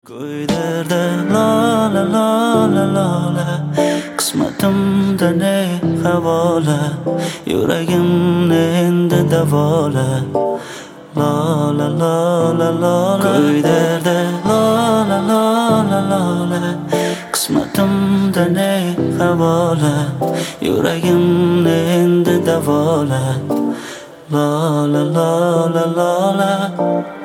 Ko'ylarda lola lola lola, qismatimda ne havola, yuragimni endi davola. Lola lola lola, ko'ylarda lola lola lola, qismatimda ne havola, yuragimni endi davola. Lola lola lola.